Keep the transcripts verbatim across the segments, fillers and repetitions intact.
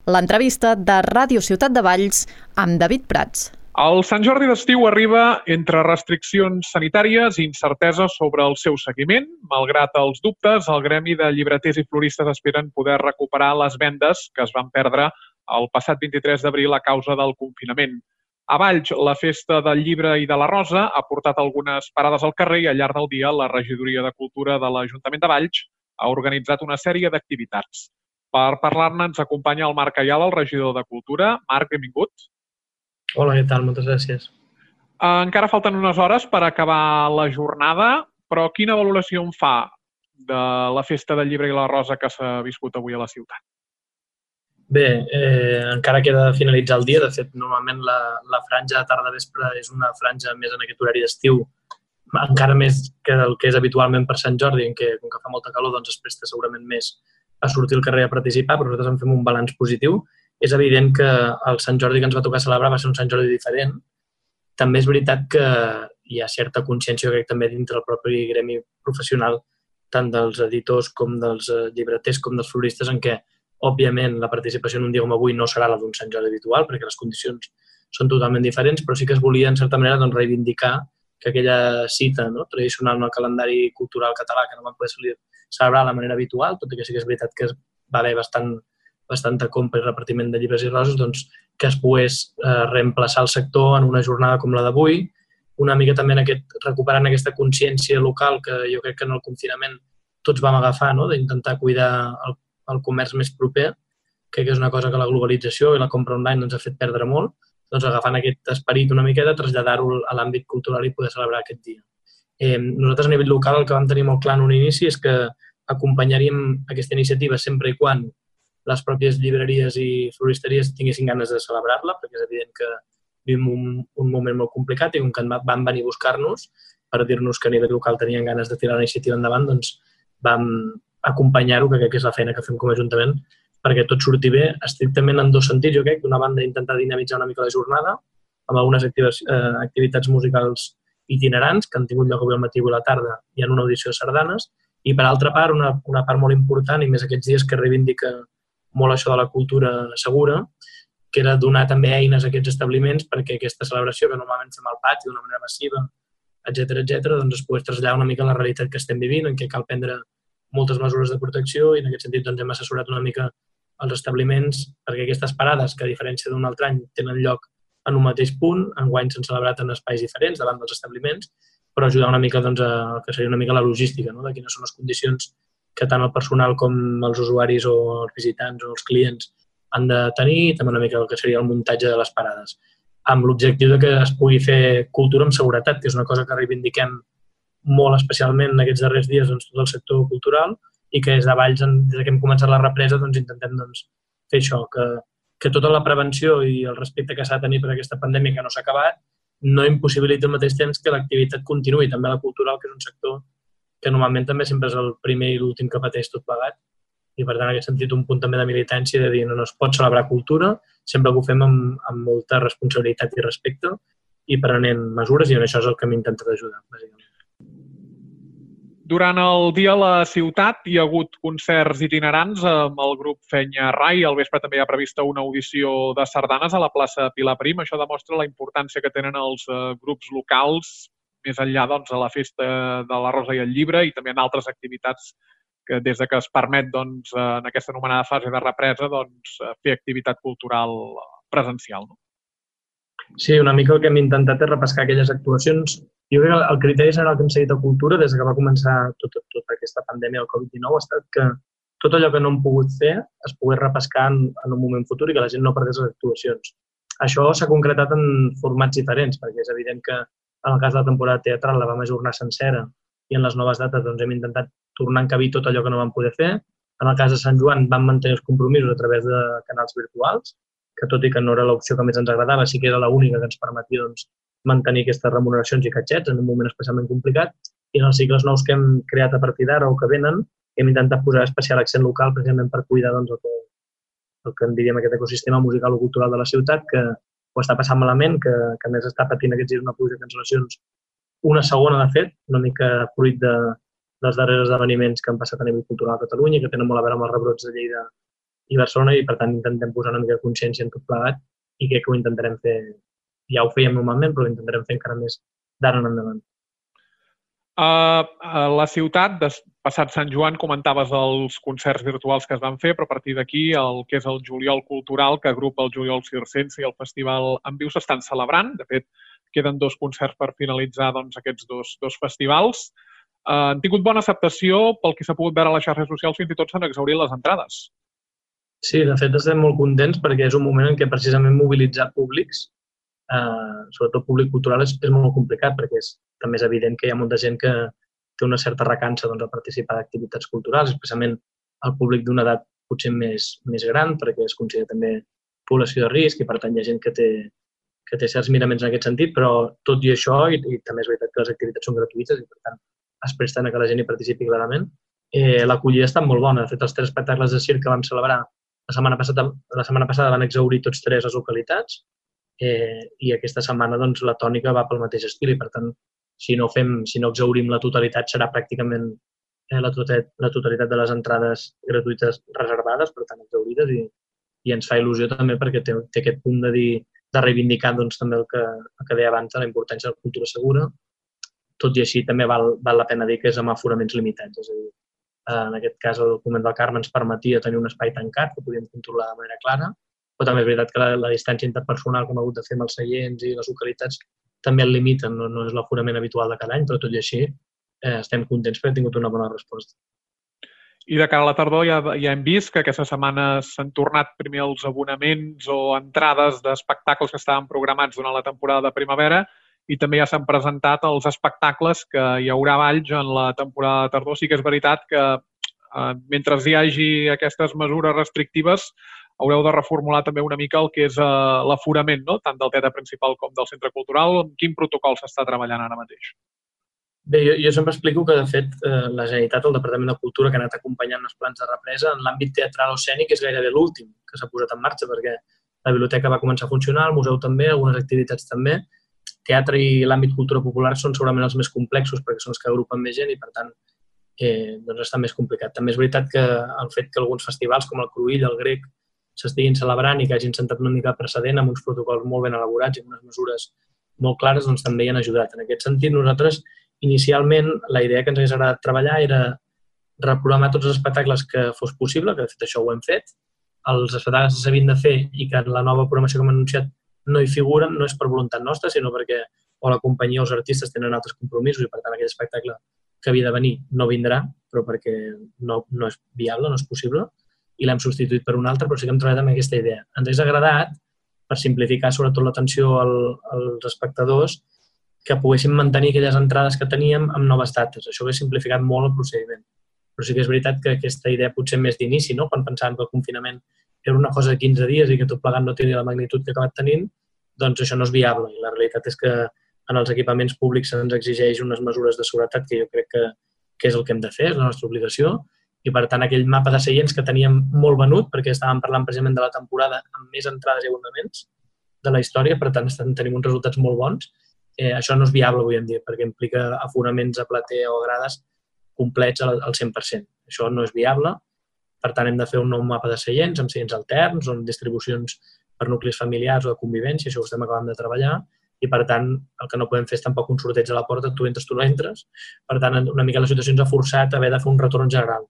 L'entrevista de Ràdio Ciutat de Valls amb David Prats. El Sant Jordi d'estiu arriba entre restriccions sanitàries i incerteses sobre el seu seguiment. Malgrat els dubtes, el gremi de llibreters i floristes esperen poder recuperar les vendes que es van perdre el passat vint-i-tres d'abril a causa del confinament. A Valls, la Festa del Llibre i de la Rosa ha portat algunes parades al carrer i al llarg del dia la Regidoria de Cultura de l'Ajuntament de Valls ha organitzat una sèrie d'activitats. Per parlar-ne ens acompanya el Marc Ayala, el regidor de Cultura. Marc, benvingut. Hola, què tal? Moltes gràcies. Encara falten unes hores per acabar la jornada, però quina valoració en fa de la Festa del Llibre i la Rosa que s'ha viscut avui a la ciutat? Bé, eh, encara queda de finalitzar el dia. De fet, normalment la, la franja de tarda-vespre és una franja més en aquest horari d'estiu, encara més que el que és habitualment per Sant Jordi, en què, com que fa molta calor, doncs es presta segurament més a sortir al carrer a participar, però nosaltres en fem un balanç positiu. És evident que el Sant Jordi que ens va tocar celebrar va ser un Sant Jordi diferent. També és veritat que hi ha certa consciència, crec, també dintre el propi gremi professional, tant dels editors com dels llibreters com dels floristes, en què, òbviament, la participació en un dia com avui no serà la d'un Sant Jordi habitual, perquè les condicions són totalment diferents, però sí que es volia, en certa manera, doncs, reivindicar que aquella cita, no, tradicional en el calendari cultural català que no va poder celebrar de la manera habitual, tot i que sí que és veritat que va haver bastant, bastanta compra i repartiment de llibres i roses, doncs, que es pogués eh, reemplaçar el sector en una jornada com la d'avui, una mica també en aquest, recuperant aquesta consciència local que jo crec que en el confinament tots vam agafar, no? D'intentar cuidar el, el comerç més proper, crec que és una cosa que la globalització i la compra online ens ha fet perdre molt, doncs agafant aquest esperit una miqueta, traslladar-ho a l'àmbit cultural i poder celebrar aquest dia. Eh, nosaltres a nivell local el que vam tenir molt clar en un inici és que acompanyaríem aquesta iniciativa sempre i quan les pròpies llibreries i floristeries tinguessin ganes de celebrar-la, perquè és evident que vivim un, un moment molt complicat i com que van venir a buscar-nos per dir-nos que a nivell local tenien ganes de tirar la iniciativa endavant, doncs vam acompanyar-ho, que crec que és la feina que fem com a Ajuntament, perquè tot surti bé, estrictament en dos sentits, jo crec. D'una banda, intentar dinamitzar una mica la jornada, amb algunes activitats musicals itinerants, que han tingut lloc avui al matí i a la tarda, i en una audició de sardanes, i per altra part, una, una part molt important, i més aquests dies que reivindica molt això de la cultura segura, que era donar també eines a aquests establiments perquè aquesta celebració que normalment fem al pati d'una manera massiva, etcètera, etcètera, doncs es pogués traslladar una mica a la realitat que estem vivint, en què cal prendre moltes mesures de protecció i en aquest sentit doncs, hem assessorat una mica els establiments perquè aquestes parades, que a diferència d'un altre any tenen lloc en un mateix punt, enguany s'han celebrat en espais diferents davant dels establiments, però ajudar una mica doncs, a que seria una mica la logística, no? De quines són les condicions que tant el personal com els usuaris o els visitants o els clients han de tenir, i també una mica el que seria el muntatge de les parades, amb l'objectiu de que es pugui fer cultura amb seguretat, que és una cosa que reivindiquem molt especialment en aquests darrers dies doncs, tot el sector cultural i que des de Valls, des que hem començat la represa, doncs, intentem doncs, fer això, que, que tota la prevenció i el respecte que s'ha de tenir per aquesta pandèmia que no s'ha acabat no impossibilita al mateix temps que l'activitat continuï, també la cultural, que és un sector que normalment també sempre és el primer i l'últim que pateix tot plegat. I, per tant, en aquest sentit, un punt també de militància de dir no, no es pot celebrar cultura, sempre que ho fem amb, amb molta responsabilitat i respecte i prenent mesures, i en això és el que hem intentat ajudar, bàsicament. Durant el dia a la ciutat hi ha hagut concerts itinerants amb el grup Fenya Rai. Al vespre també hi ha prevista una audició de sardanes a la plaça Pilar Prim. Això demostra la importància que tenen els grups locals més enllà doncs, a la Festa de la Rosa i el Llibre i també en altres activitats que des de que es permet doncs, en aquesta anomenada fase de represa doncs, fer activitat cultural presencial. No? Sí, una mica el que hem intentat és repescar aquelles actuacions. Jo crec que el criteri general que hem seguit a Cultura des que va començar tota, tota aquesta pandèmia del covid dinou ha estat que tot allò que no hem pogut fer es pogués repescar en, en un moment futur i que la gent no perdés les actuacions. Això s'ha concretat en formats diferents, perquè és evident que en el cas de la temporada teatral la vam ajornar sencera i en les noves dates doncs, hem intentat tornar a encabir tot allò que no vam poder fer. En el cas de Sant Joan vam mantenir els compromisos a través de canals virtuals, que tot i que no era l'opció que més ens agradava, sí que era l'única que ens permetia doncs, mantenir aquestes remuneracions i catxets en un moment especialment complicat. I en els cicles nous que hem creat a partir d'ara o que venen, hem intentat posar especial accent local precisament per cuidar doncs, el, que, el que en diríem aquest ecosistema musical o cultural de la ciutat, que ho està passant malament, que, que més està patint aquests dies una pluja de cancel·lacions. Una segona, de fet, una mica fruit de, dels darrers esdeveniments que han passat a nivell cultural a Catalunya, que tenen molt a veure amb els rebrots de Lleida i Barcelona, i per tant intentem posar una mica de consciència en tot plegat i crec que ho intentarem fer, ja ho fèiem normalment, però ho intentarem fer encara més d'ara en endavant. Uh, a la ciutat, passat Sant Joan, comentaves els concerts virtuals que es van fer, però a partir d'aquí el que és el Juliol Cultural, que agrupa el Juliol Circense i el Festival en Viu, s'estan celebrant. De fet, queden dos concerts per finalitzar doncs, aquests dos, dos festivals. Uh, han tingut bona acceptació, pel que s'ha pogut veure a les xarxes socials, fins i tot s'han exhaurit les entrades. Sí, de fet estem molt contents perquè és un moment en què precisament mobilitzar públics, eh, sobretot públic cultural, és, és molt complicat perquè és, també és evident que hi ha molta gent que té una certa recança doncs, a participar d'activitats culturals, especialment el públic d'una edat potser més, més gran perquè es considera també població de risc i per tant hi ha gent que té, que té certs miraments en aquest sentit, però tot i això, i, i també és veritat que les activitats són gratuïtes i per tant es presten a que la gent hi participi clarament, eh, l'acollida ha estat molt bona. De fet, els tres espectacles de circ que vam celebrar La setmana passada, la setmana passada van exhaurir tots tres les localitats eh, i aquesta setmana doncs, la tònica va pel mateix estil i, per tant, si no, fem, si no exhaurim la totalitat, serà pràcticament eh, la, totalitat, la totalitat de les entrades gratuïtes reservades, per tant, exhaurides, i, i ens fa il·lusió també perquè té, té aquest punt de, dir, de reivindicar doncs, també el que, el que deia abans de la importància de la cultura segura. Tot i així, també val, val la pena dir que és amb aforaments limitats, és a dir, en aquest cas, el Convent del Carme ens permetia tenir un espai tancat que podíem controlar de manera clara, però també és veritat que la, la distància interpersonal que hem hagut de fer amb els seients i les localitats també el limiten, no, no és l'aforament habitual de cada any, però tot i així eh, estem contents perquè hem tingut una bona resposta. I de cara a la tardor ja, ja hem vist que aquesta setmana s'han tornat primer els abonaments o entrades d'espectacles que estaven programats durant la temporada de primavera i també ja s'han presentat els espectacles que hi haurà a Valls en la temporada de tardor. Sí que és veritat que eh, mentre hi hagi aquestes mesures restrictives haureu de reformular també una mica el que és eh, l'aforament, no? Tant del teatre principal com del centre cultural. En quin protocol s'està treballant ara mateix? Bé, jo, jo sempre explico que, de fet, eh, la Generalitat, el Departament de Cultura, que ha anat acompanyant els plans de represa, en l'àmbit teatral o escènic és gairebé l'últim que s'ha posat en marxa, perquè la biblioteca va començar a funcionar, el museu també, algunes activitats també. Teatre i l'àmbit cultura popular són segurament els més complexos perquè són els que agrupen més gent i, per tant, eh, doncs està més complicat. També és veritat que el fet que alguns festivals, com el Cruïll, el Grec, s'estiguin celebrant i que hagin sentat una mica precedent amb uns protocols molt ben elaborats i amb unes mesures molt clares, doncs també hi han ajudat. En aquest sentit, nosaltres, inicialment, la idea que ens hagués agradat treballar era reprogramar tots els espectacles que fos possible, que de fet això ho hem fet. Els espectacles que s'havien de fer i que en la nova programació que hem anunciat no hi figuren, no és per voluntat nostra, sinó perquè o la companyia o els artistes tenen altres compromisos i, per tant, aquell espectacle que havia de venir no vindrà, però perquè no, no és viable, no és possible, i l'hem substituït per un altre, però sí que hem treballat amb aquesta idea. Ens hauria agradat, per simplificar sobretot l'atenció al, als espectadors, que poguéssim mantenir aquelles entrades que teníem amb noves dates. Això hauria simplificat molt el procediment. Però sí que és veritat que aquesta idea potser més d'inici, no? Quan pensàvem que el confinament era una cosa de quinze dies i que tot plegat no tenia la magnitud que ha acabat tenint, doncs això no és viable. I la realitat és que en els equipaments públics se'ns exigeix unes mesures de seguretat que jo crec que, que és el que hem de fer, és la nostra obligació, i per tant aquell mapa de seients que teníem molt venut, perquè estàvem parlant precisament de la temporada amb més entrades i abonaments de la història, per tant tenim uns resultats molt bons, eh, això no és viable avui en dia, perquè implica aforaments a platea o a grades complets al, al cent per cent. Això no és viable. Per tant, hem de fer un nou mapa de seients, amb seients alterns, amb distribucions per nuclis familiars o de convivència, això ho estem acabant de treballar, i per tant, el que no podem fer és tampoc un sorteig a la porta, tu entres, tu no entres. Per tant, una mica la situació ens ha forçat a haver de fer un retorn general.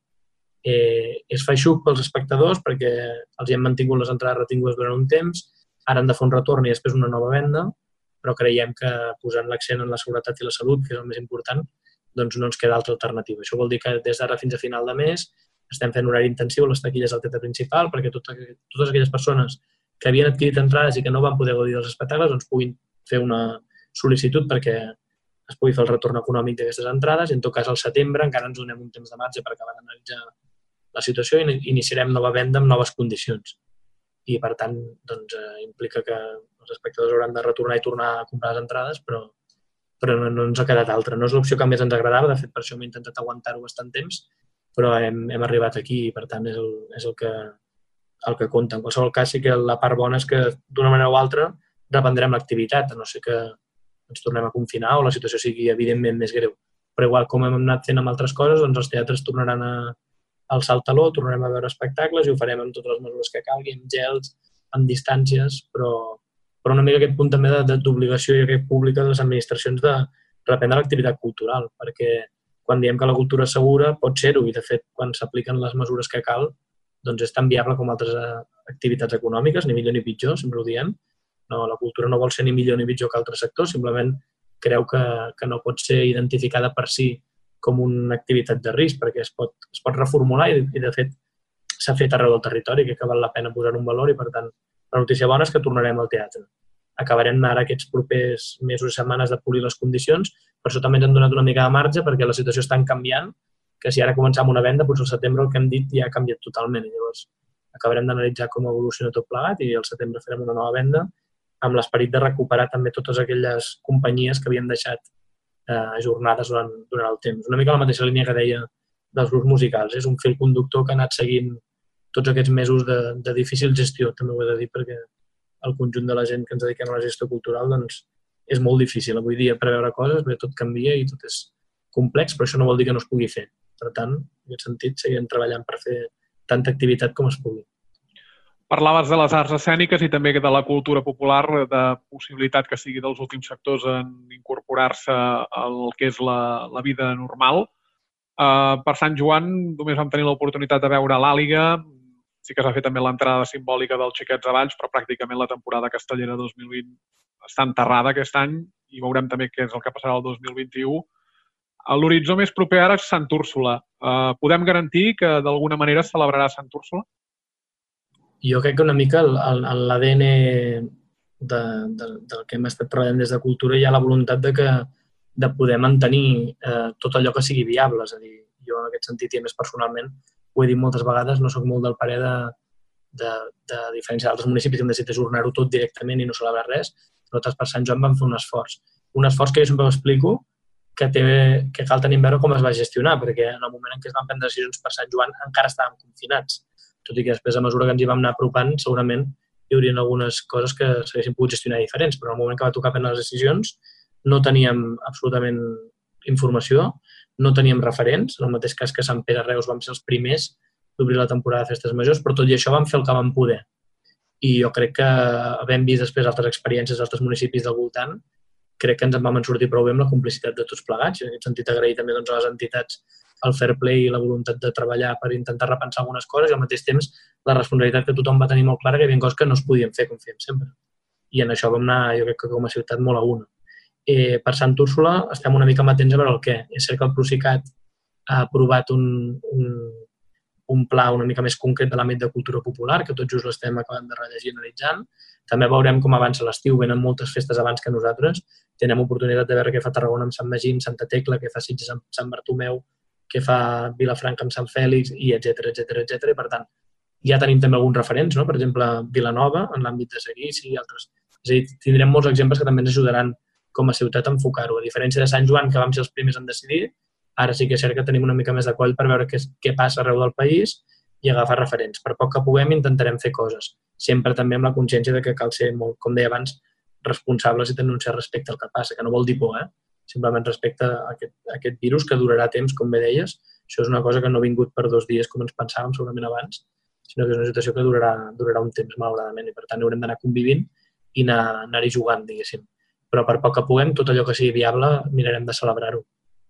Eh, és feixuc pels espectadors perquè els hi hem mantingut les entrades retingudes durant un temps, ara han de fer un retorn i després una nova venda, però creiem que posant l'accent en la seguretat i la salut, que és el més important, doncs no ens queda altra alternativa. Això vol dir que des d'ara fins a final de mes estem fent horari intensiu a les taquilles del teatre principal perquè totes, totes aquelles persones que havien adquirit entrades i que no van poder gaudir dels espectacles doncs puguin fer una sol·licitud perquè es pugui fer el retorn econòmic d'aquestes entrades i en tot cas al setembre encara ens donem un temps de marge per acabar d'analitzar la situació i iniciarem nova venda amb noves condicions. I per tant doncs, eh, implica que els espectadors hauran de retornar i tornar a comprar les entrades, però, però no, no ens ha quedat altra. No és l'opció que més ens agradava, de fet per això hem intentat aguantar-ho bastant temps, però hem, hem arribat aquí i per tant és el, és el, que, el que compta. En qualsevol cas sí que la part bona és que d'una manera o altra reprendrem l'activitat, a no ser que ens tornem a confinar o la situació sigui evidentment més greu. Però igual com hem anat fent amb altres coses, doncs els teatres tornaran a, al Saltaló, tornarem a veure espectacles i ho farem amb totes les mesures que calgui, amb gels, amb distàncies, però, però una mica aquest punt també d'obligació i aquest públic de les administracions de reprendre l'activitat cultural, perquè quan diem que la cultura és segura pot ser-ho i, de fet, quan s'apliquen les mesures que cal, doncs és tan viable com altres activitats econòmiques, ni millor ni pitjor, sempre ho diem. No, la cultura no vol ser ni millor ni pitjor que altres sectors, simplement creu que, que no pot ser identificada per si com una activitat de risc, perquè es pot, es pot reformular i, i de fet, s'ha fet arreu del territori, que val la pena posar un valor i, per tant, la notícia bona és que tornarem al teatre. Acabarem ara aquests propers mesos i setmanes de polir les condicions, per això també ens han donat una mica de marge perquè la situació està canviant, que si ara començam una venda, doncs al setembre el que hem dit ja ha canviat totalment. I llavors acabarem d'analitzar com evoluciona tot plegat i al setembre farem una nova venda amb l'esperit de recuperar també totes aquelles companyies que havien deixat eh, ajornades durant, durant el temps. Una mica la mateixa línia que deia dels grups musicals. És un fil conductor que ha anat seguint tots aquests mesos de, de difícil gestió, també ho he de dir, perquè el conjunt de la gent que ens dediquem a la gestió cultural doncs, és molt difícil avui dia preveure coses, perquè tot canvia i tot és complex, però això no vol dir que no es pugui fer. Per tant, en aquest sentit, seguirem treballant per fer tanta activitat com es pugui. Parlaves de les arts escèniques i també de la cultura popular, de possibilitat que sigui dels últims sectors en incorporar-se al que és la, la vida normal. Uh, per Sant Joan només vam tenir l'oportunitat de veure l'Àliga, sí que s'ha fet també l'entrada simbòlica dels Xiquets de Valls, però pràcticament la temporada castellera dos mil vint està enterrada aquest any i veurem també què és el que passarà el dos mil vint-i-u. L'horitzó més proper ara és Sant Úrsula. Uh, podem garantir que d'alguna manera es celebrarà Sant Úrsula? Jo crec que una mica l'A D N de, de, del que hem estat treballant des de Cultura hi ha la voluntat de, que, de poder mantenir eh, tot allò que sigui viable. És a dir, jo en aquest sentit i a més personalment ho he dit moltes vegades, no soc molt del parer de, de, de diferència d'altres municipis que hem decidit ajornar-ho tot directament i no celebrar res. Nosaltres per Sant Joan vam fer un esforç. Un esforç que jo sempre ho explico, que, té, que cal tenir en veure com es va gestionar, perquè en el moment en què es van prendre decisions per Sant Joan encara estàvem confinats. Tot i que després, a mesura que ens hi vam anar apropant, segurament hi haurien algunes coses que s'haguessin pogut gestionar diferents, però en el moment que va tocar prendre les decisions no teníem absolutament informació, no teníem referents. En el mateix cas que Sant Pere Reus vam ser els primers d'obrir la temporada de festes majors, però tot i això vam fer el que vam poder. I jo crec que, havent vist després altres experiències d'altres municipis del voltant, crec que ens en vam sortir prou bé amb la complicitat de tots plegats. I en aquest sentit agrair també doncs, a les entitats el fair play i la voluntat de treballar per intentar repensar algunes coses i al mateix temps la responsabilitat que tothom va tenir molt clara que hi havia coses que no es podien fer com fèiem sempre. I en això vam anar, jo crec que com a ciutat, molt a una. Eh, per Sant Úrsula estem una mica matents a veure el què. És cert que el Procicat ha aprovat un, un, un pla una mica més concret de l'àmbit de cultura popular, que tot just l'estem acabant de rellegir i analitzant. També veurem com avança l'estiu. Venen moltes festes abans que nosaltres. Tenim oportunitat de veure què fa Tarragona amb Sant Magí, amb Santa Tecla, què fa Sitges amb Sant Bartomeu, què fa Vilafranca amb Sant Fèlix, i etcètera, etcètera, etcètera. I, per tant, ja tenim també alguns referents, no? Per exemple, Vilanova, en l'àmbit de seguici i altres. És a dir, tindrem molts exemples que també ens ajudaran com a ciutat a enfocar-ho. A diferència de Sant Joan, que vam ser els primers en decidir, ara sí que és cert que tenim una mica més de coll per veure què, què passa arreu del país i agafar referents. Per poc que puguem, intentarem fer coses. Sempre també amb la consciència de que cal ser, molt, com deia abans, responsables i tenir un cert respecte al que passa, que no vol dir por, eh? Simplement respecte a aquest, a aquest virus que durarà temps, com bé deies. Això és una cosa que no ha vingut per dos dies com ens pensàvem segurament abans, sinó que és una situació que durarà, durarà un temps, malauradament, i per tant haurem d'anar convivint i anar, anar-hi jugant, diguéssim. Però per poc que puguem, tot allò que sigui viable, mirarem de celebrar-ho.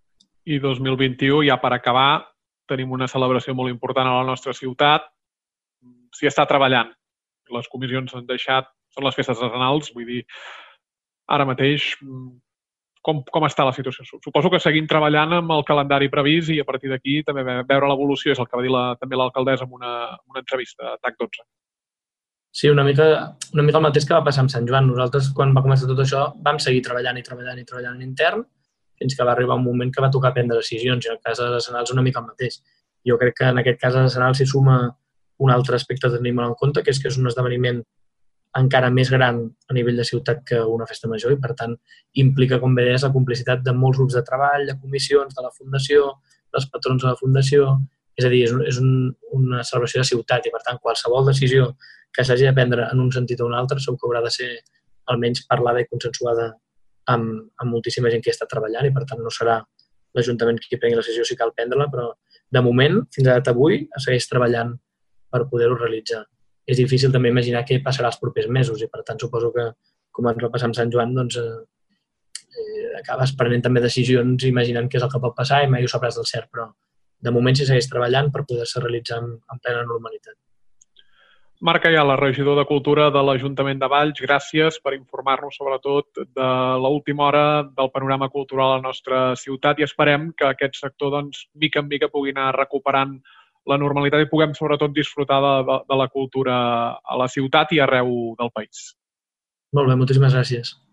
I dos mil vint-i-u, ja per acabar, tenim una celebració molt important a la nostra ciutat. S'hi està treballant. Les comissions han deixat, són les festes arsenals, vull dir, ara mateix, com, com està la situació? Suposo que seguim treballant amb el calendari previst i a partir d'aquí també veure l'evolució, és el que va dir la, també l'alcaldessa en una, una entrevista a T A C dotze. Sí, una mica, una mica el mateix que va passar amb Sant Joan. Nosaltres, quan va començar tot això, vam seguir treballant i treballant i treballant en intern fins que va arribar un moment que va tocar prendre decisions i en el cas de les arsenals una mica el mateix. Jo crec que en aquest cas de les arsenals s'hi suma un altre aspecte a tenir molt en compte, que és que és un esdeveniment encara més gran a nivell de ciutat que una festa major i, per tant, implica, com bé deies, la complicitat de molts grups de treball, de comissions, de la fundació, dels patrons de la fundació. És a dir, és, un, és un, una celebració de ciutat i, per tant, qualsevol decisió que s'hagi de prendre en un sentit o un altre segur que haurà de ser almenys parlada i consensuada amb, amb moltíssima gent que hi està treballant i, per tant, no serà l'Ajuntament qui prengui la decisió si cal prendre-la, però de moment, fins a data d'avui, es segueix treballant per poder-ho realitzar. És difícil també imaginar què passarà els propers mesos i, per tant, suposo que, com ens va passar amb Sant Joan, doncs, eh, acabes prenent també decisions imaginant què és el que pot passar i mai ho sabràs del cert, però de moment s'hi segueix treballant per poder-se realitzar en, en plena normalitat. Marc Ayala, regidor de Cultura de l'Ajuntament de Valls, gràcies per informar-nos sobretot de l'última hora del panorama cultural a la nostra ciutat i esperem que aquest sector, doncs, mica en mica pugui anar recuperant la normalitat i puguem sobretot disfrutar de, de, de la cultura a la ciutat i arreu del país. Molt bé, moltíssimes gràcies.